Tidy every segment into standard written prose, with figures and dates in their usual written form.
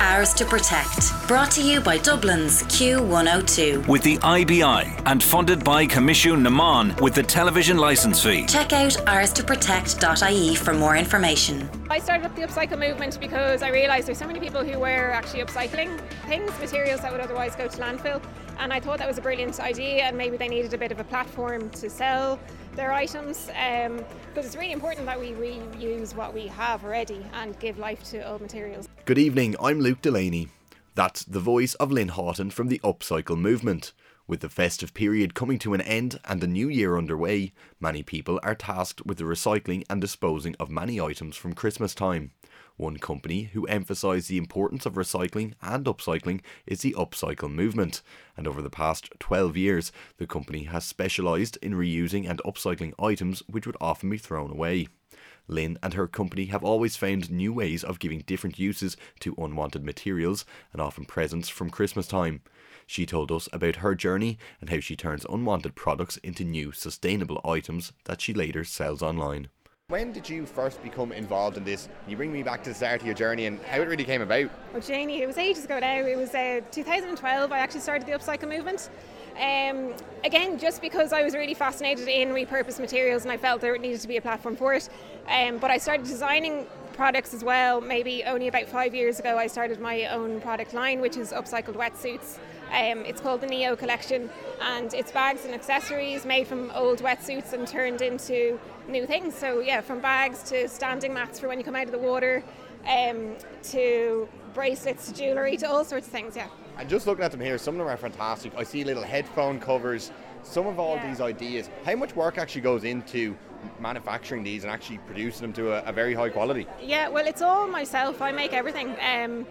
Ours to Protect. Brought to you by Dublin's Q102. With the IBI and funded by Commission Naman with the television licence fee. Check out ourstoprotect.ie for more information. I started up the upcycle movement because I realised there's so many people who were actually upcycling things, materials that would otherwise go to landfill, and I thought that was a brilliant idea, and maybe they needed a bit of a platform to sell their items, because it's really important that we reuse what we have already and give life to old materials. Good evening, I'm Luke Delaney. That's the voice of Lynn Houghton from the upcycle movement. With the festive period coming to an end and the new year underway, many people are tasked with the recycling and disposing of many items from Christmas time. One company who emphasise the importance of recycling and upcycling is the Upcycle Movement, and over the past 12 years the company has specialised in reusing and upcycling items which would often be thrown away. Lynn and her company have always found new ways of giving different uses to unwanted materials and often presents from Christmas time. She told us about her journey and how she turns unwanted products into new sustainable items that she later sells online. When did you first become involved in this? Can you bring me back to the start of your journey and how it really came about? Well, Janie, it was ages ago now. It was 2012 I actually started the upcycle movement. Again, just because I was really fascinated in repurposed materials and I felt there needed to be a platform for it. But I started designing products as well. Maybe only about 5 years ago I started my own product line, which is upcycled wetsuits. It's called the Neo Collection, and it's bags and accessories made from old wetsuits and turned into new things. So yeah, from bags to standing mats for when you come out of the water, to bracelets, to jewellery, to all sorts of things, yeah. And just looking at them here, some of them are fantastic. I see little headphone covers, some of all these ideas. How much work actually goes into manufacturing these and actually producing them to a very high quality? Yeah, well, it's all myself. I make everything. And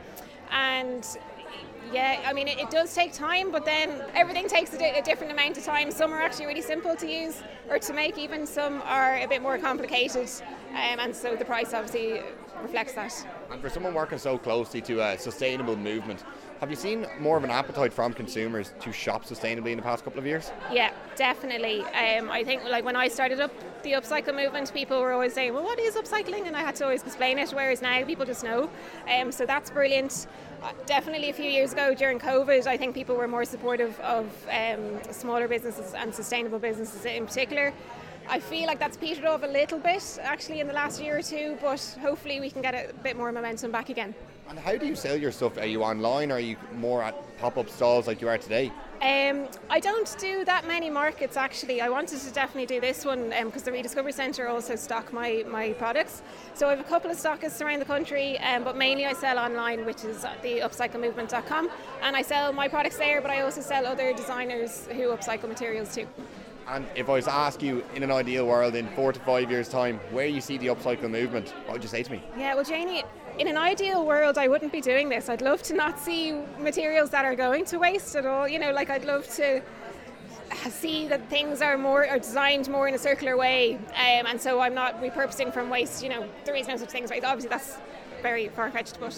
yeah, I mean, it does take time, but then everything takes a different amount of time. Some are actually really simple to use or to make even. Some are a bit more complicated, and so the price obviously reflects that. And for someone working so closely to a sustainable movement, have you seen more of an appetite from consumers to shop sustainably in the past couple of years? Yeah, definitely. I think like when I started up the upcycle movement, people were always saying, well, what is upcycling? And I had to always explain it, whereas now people just know. So that's brilliant. Definitely a few years ago during COVID, I think people were more supportive of smaller businesses and sustainable businesses in particular. I feel like that's petered off a little bit actually in the last year or two, but hopefully we can get a bit more momentum back again. And how do you sell your stuff? Are you online or are you more at pop-up stalls like you are today? I don't do that many markets actually. I wanted to definitely do this one because the Rediscovery Centre also stock my products. So I have a couple of stockists around the country, but mainly I sell online, which is the upcyclemovement.com, and I sell my products there, but I also sell other designers who upcycle materials too. And if I was to ask you, in an ideal world, in 4 to 5 years' time, where you see the upcycle movement, what would you say to me? Yeah, well, Janie, in an ideal world, I wouldn't be doing this. I'd love to not see materials that are going to waste at all. You know, like I'd love to see that things are designed more in a circular way, and so I'm not repurposing from waste. You know, there is no such thing as waste. Obviously, that's very far-fetched, but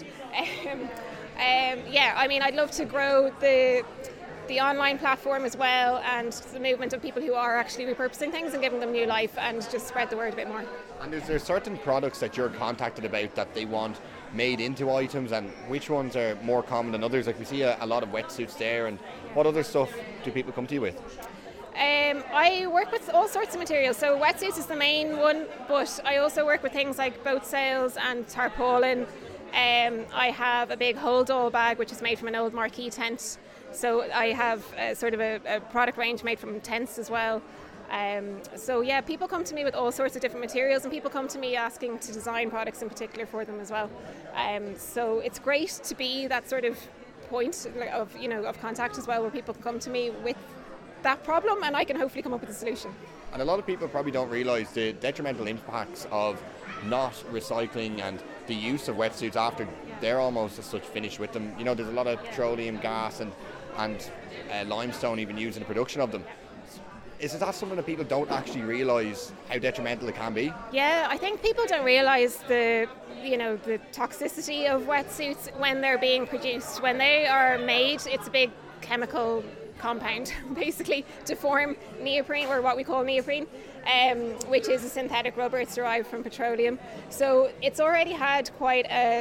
yeah, I mean, I'd love to grow the online platform as well, and the movement of people who are actually repurposing things and giving them new life, and just spread the word a bit more. And is there certain products that you're contacted about that they want made into items, and which ones are more common than others? Like we see a lot of wetsuits there, and what other stuff do people come to you with? I work with all sorts of materials, so wetsuits is the main one, but I also work with things like boat sails and tarpaulin. I have a big hold all bag which is made from an old marquee tent. So I have sort of a product range made from tents as well. So yeah, people come to me with all sorts of different materials, and people come to me asking to design products in particular for them as well. So it's great to be that sort of point of contact as well, where people can come to me with that problem and I can hopefully come up with a solution. And a lot of people probably don't realise the detrimental impacts of not recycling and the use of wetsuits after they're almost as such finished with them. You know, there's a lot of petroleum gas and limestone even used in the production of them. Is that something that people don't actually realise how detrimental it can be? Yeah, I think people don't realise the toxicity of wetsuits when they're being produced. When they are made, it's a big chemical compound basically to form neoprene, or what we call neoprene, which is a synthetic rubber. It's derived from petroleum. So it's already had quite a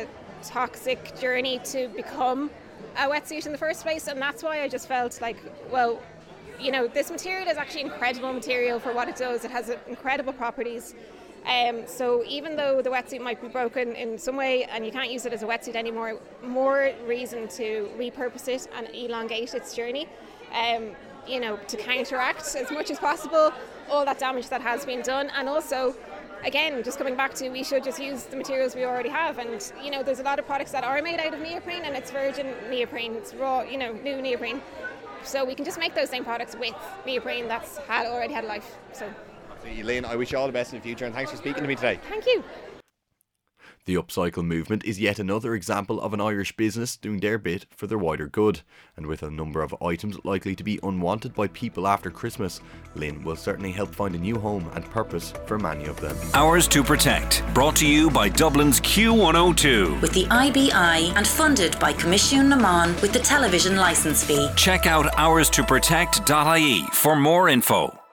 toxic journey to become a wetsuit in the first place, and that's why I just felt like, well, you know, this material is actually incredible material for what it does. It has incredible properties. So even though the wetsuit might be broken in some way and you can't use it as a wetsuit anymore, more reason to repurpose it and elongate its journey, you know, to counteract as much as possible all that damage that has been done. And also, again, just coming back to, we should just use the materials we already have. And, you know, there's a lot of products that are made out of neoprene, and it's virgin neoprene, it's raw, you know, new neoprene. So we can just make those same products with neoprene that's already had a life. So. Lynn, I wish you all the best in the future, and thanks for speaking to me today. Thank you. The upcycle movement is yet another example of an Irish business doing their bit for the wider good, and with a number of items likely to be unwanted by people after Christmas, Lynn will certainly help find a new home and purpose for many of them. Hours to Protect, brought to you by Dublin's Q102. With the IBI and funded by Comisiún na Meán with the television licence fee. Check out hourstoprotect.ie for more info.